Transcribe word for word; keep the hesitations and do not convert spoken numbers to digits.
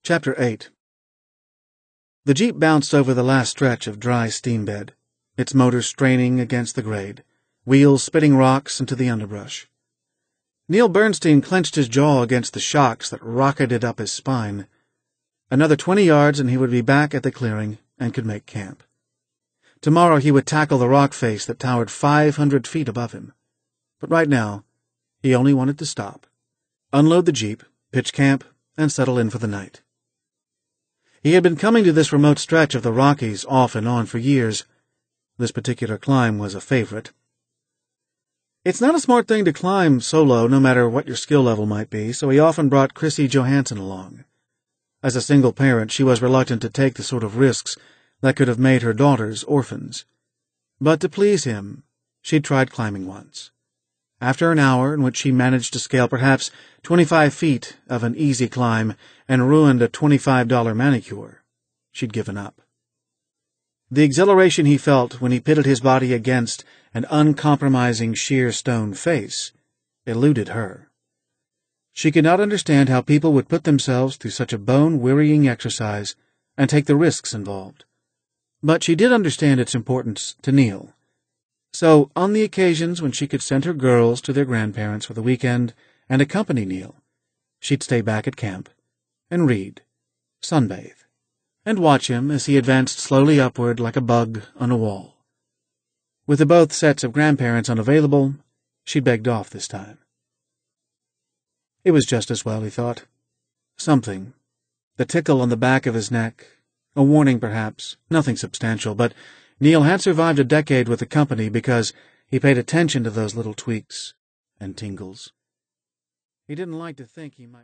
Chapter eight. The Jeep bounced over the last stretch of dry steam bed, its motor straining against the grade, wheels spitting rocks into the underbrush. Neil Bernstein clenched his jaw against the shocks that rocketed up his spine. Another twenty yards and he would be back at the clearing and could make camp. Tomorrow he would tackle the rock face that towered five hundred feet above him. But right now, he only wanted to stop, unload the Jeep, pitch camp, and settle in for the night. He had been coming to this remote stretch of the Rockies off and on for years. This particular climb was a favorite. It's not a smart thing to climb solo, no matter what your skill level might be, so he often brought Chrissy Johansson along. As a single parent, she was reluctant to take the sort of risks that could have made her daughters orphans. But to please him, she'd tried climbing once. After an hour in which she managed to scale perhaps twenty-five feet of an easy climb and ruined a twenty-five dollar manicure, she'd given up. The exhilaration he felt when he pitted his body against an uncompromising sheer stone face eluded her. She could not understand how people would put themselves through such a bone-wearying exercise and take the risks involved. But she did understand its importance to Neil. So, on the occasions when she could send her girls to their grandparents for the weekend and accompany Neil, she'd stay back at camp and read, sunbathe, and watch him as he advanced slowly upward like a bug on a wall. With the both sets of grandparents unavailable, she begged off this time. It was just as well, he thought. Something. The tickle on the back of his neck. A warning, perhaps. Nothing substantial, but Neil had survived a decade with the company because he paid attention to those little tweaks and tingles. He didn't like to think he might...